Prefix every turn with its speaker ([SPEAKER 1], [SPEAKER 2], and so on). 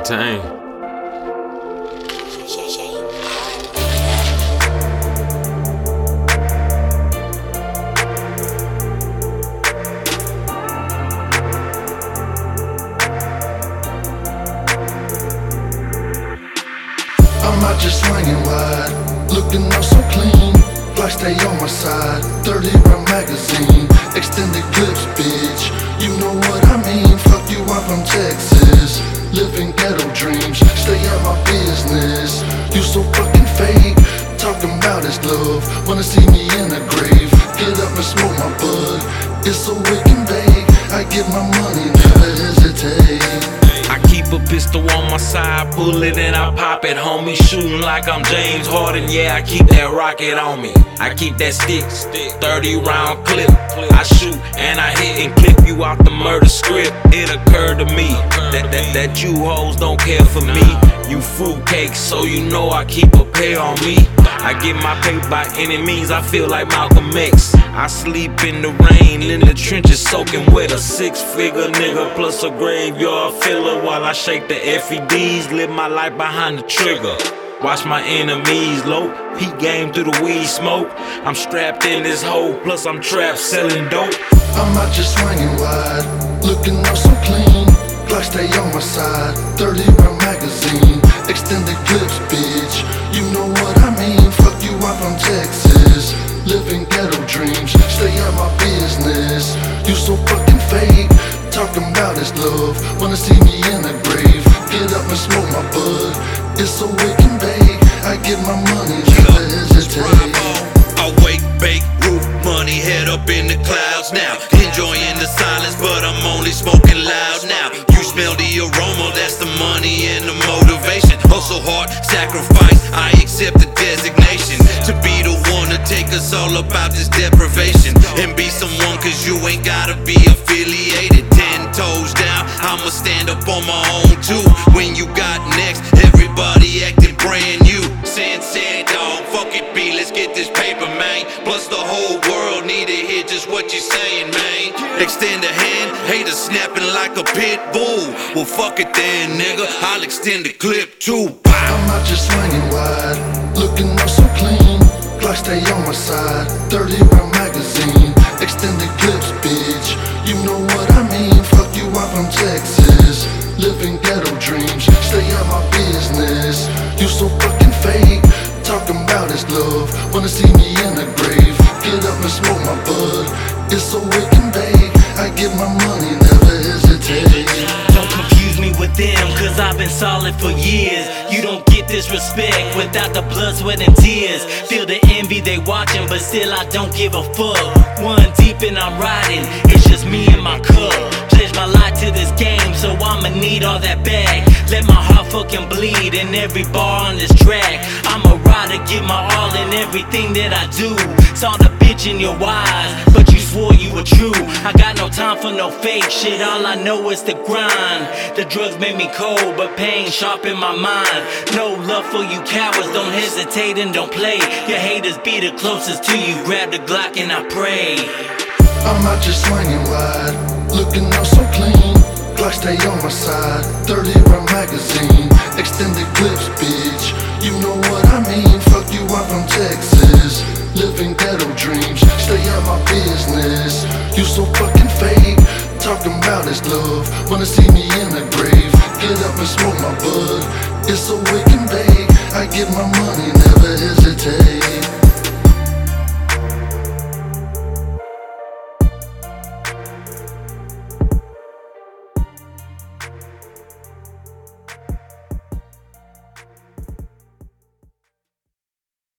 [SPEAKER 1] maintain.
[SPEAKER 2] I'm out just slanging wide, looking all so clean. Black stay on my side, 30 round magazine, extended clips, bitch. You know what I mean? Fuck you, I'm from Texas, living ghetto dreams. Stay out my business. You so fucking fake, talking about his love. Wanna see me in the grave? Get up and smoke my bud. It's so wicked and vague. I get my money, never hesitate.
[SPEAKER 3] I keep a pistol on my side, bullet and I pop it, homie. Shooting like I'm James Harden, yeah, I keep that rocket on me. I keep that stick, 30 round clip. I shoot and I hit and clip you out the murder script. It occurred to me that you hoes don't care for me. You fruitcakes, so you know I keep a pair on me. I get my pay by any means, I feel like Malcolm X. I sleep in the rain, in the trenches soaking wet. A 6-figure nigga plus a graveyard filler. While I shake the FEDs, live my life behind the trigger. Watch my enemies low, peak game through the weed smoke. I'm strapped in this hole, plus I'm trapped selling dope.
[SPEAKER 2] I'm out just swinging wide, looking all so clean. Black stay on my side, 30 round magazine, extended clips, bitch. You know what I mean? Fuck you, I'm from Texas, living ghetto dreams. Stay out my business. You so fucking fake, talking about his love. Wanna see me in the grave? Get up and smoke my bud. It's so wicked and vague. I get my money, never hesitate.
[SPEAKER 4] Awake, bake, roof money, head up in the clouds now. Enjoying the silence, but I'm only smoking loud now. You smell the aroma, that's the money and the motivation. Hustle hard, sacrifice, I accept the designation. To be the one to take us all about this deprivation. And be someone, cause you ain't gotta be affiliated. 10 toes down, I'ma stand up on my own too. When you got next, everybody acting brand new. Saying dog, fuck it B, let's get this paper, man. Plus the whole world need to hear just what you're saying, man. Extend a hand, haters snapping like a pit bull. Well fuck it then, nigga, I'll extend the clip too.
[SPEAKER 2] I'm out just swinging wide, looking all so clean. Black stay on my side, 30 round magazine, extended clips, bitch. You know what I mean? Fuck you, I'm from Texas, living ghetto dreams. Stay out my business. You so fucking fake, talking about his love. Wanna see me in the grave? Get up and smoke my bud. It's so wicked and vague. I get my money, never hesitate.
[SPEAKER 5] Don't confuse me with them, cause I've been solid for years. You don't get this respect without the blood, sweat, and tears. Feel the envy, they watching, but still I don't give a fuck. One deep and I'm riding, it's just me and my cup. Pledge my life to this game, so I'ma need all that back. Let my heart fucking bleed in every bar on this track. I'm a rider, give my all in everything that I do. Saw the bitch in your eyes, but you swore you were true. I got no time for no fake shit, all I know is the grind. The drugs made me cold, but pain sharp in my mind. No love for you cowards, don't hesitate and don't play. Your haters be the closest to you, grab the Glock and I pray.
[SPEAKER 2] I'm out just swinging wide, looking all so clean. Black stay on my side, 30 round magazine, extended clips, bitch. You know what I mean? Fuck you, I'm from Texas, living ghetto dreams. Stay out my business. You so fucking fake, talking about his love. Wanna see me in the grave? Get up and smoke my bud. It's so wicked and vague. I get my money, never hesitate.